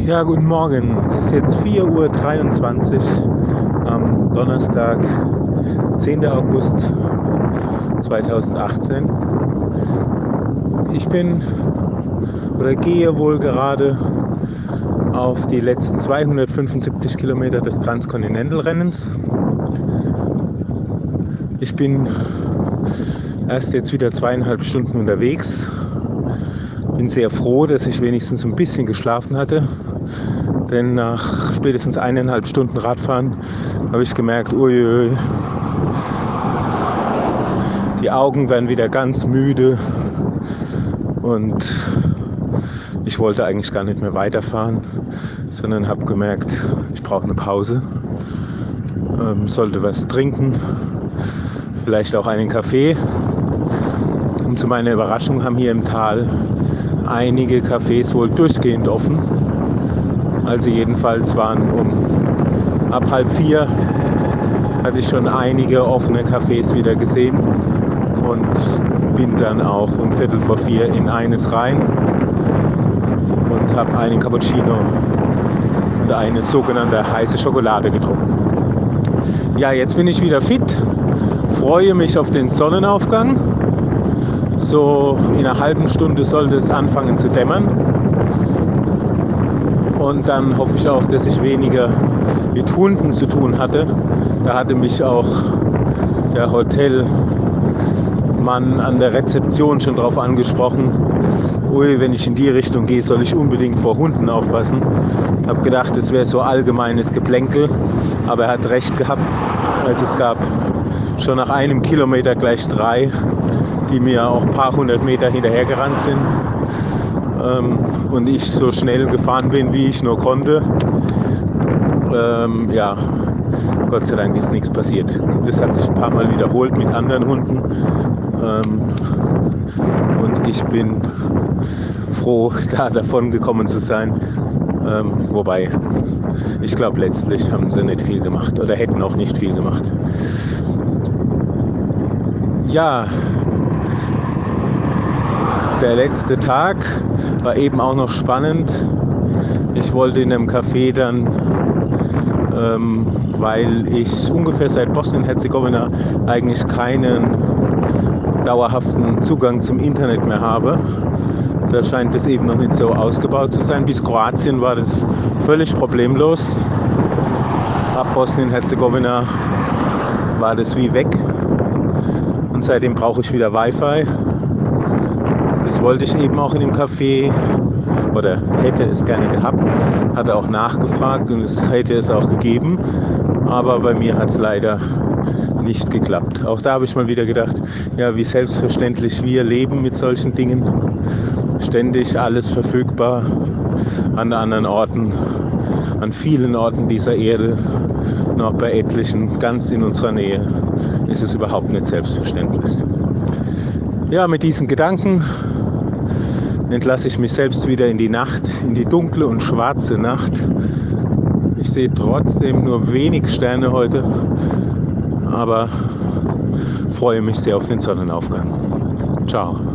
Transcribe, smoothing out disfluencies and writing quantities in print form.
Ja, guten Morgen. Es ist jetzt 4:23 Uhr am Donnerstag, 10. August 2018. Ich gehe wohl gerade auf die letzten 275 Kilometer des Transcontinental-Rennens. Ich bin erst jetzt wieder 2,5 Stunden unterwegs. Bin sehr froh, dass ich wenigstens ein bisschen geschlafen hatte. Denn nach spätestens 1,5 Stunden Radfahren habe ich gemerkt, uiui, die Augen werden wieder ganz müde und ich wollte eigentlich gar nicht mehr weiterfahren, sondern habe gemerkt, ich brauche eine Pause, sollte was trinken, vielleicht auch einen Kaffee. Und zu meiner Überraschung haben hier im Tal einige Cafés wohl durchgehend offen. Also jedenfalls waren ab 3:30 hatte ich schon einige offene Cafés wieder gesehen und bin dann auch um 3:45 in eines rein und habe einen Cappuccino und eine sogenannte heiße Schokolade getrunken. Ja, jetzt bin ich wieder fit, freue mich auf den Sonnenaufgang. So in einer halben Stunde sollte es anfangen zu dämmern. Und dann hoffe ich auch, dass ich weniger mit Hunden zu tun hatte. Da hatte mich auch der Hotelmann an der Rezeption schon drauf angesprochen. Ui, wenn ich in die Richtung gehe, soll ich unbedingt vor Hunden aufpassen. Ich habe gedacht, das wäre so allgemeines Geplänkel. Aber er hat recht gehabt, als es gab schon nach einem Kilometer gleich 3, die mir auch ein paar hundert Meter hinterhergerannt sind. Und ich so schnell gefahren bin, wie ich nur konnte. Ja, Gott sei Dank ist nichts passiert. Das hat sich ein paar Mal wiederholt mit anderen Hunden. Und ich bin froh, da davon gekommen zu sein. Wobei, ich glaube, letztlich haben sie nicht viel gemacht oder hätten auch nicht viel gemacht. Ja, der letzte Tag war eben auch noch spannend. Ich wollte in einem Café dann, weil ich ungefähr seit Bosnien-Herzegowina eigentlich keinen dauerhaften Zugang zum Internet mehr habe. Da scheint es eben noch nicht so ausgebaut zu sein. Bis Kroatien war das völlig problemlos. Ab Bosnien-Herzegowina war das wie weg. Und seitdem brauche ich wieder Wi-Fi. Das wollte ich eben auch in dem Café oder hätte es gerne gehabt, hatte auch nachgefragt und es hätte es auch gegeben, aber bei mir hat es leider nicht geklappt. Auch da habe ich mal wieder gedacht, ja, wie selbstverständlich wir leben mit solchen Dingen. Ständig alles verfügbar an anderen Orten, an vielen Orten dieser Erde, noch bei etlichen ganz in unserer Nähe ist es überhaupt nicht selbstverständlich. Ja, mit diesen Gedanken entlasse ich mich selbst wieder in die Nacht, in die dunkle und schwarze Nacht. Ich sehe trotzdem nur wenig Sterne heute, aber freue mich sehr auf den Sonnenaufgang. Ciao.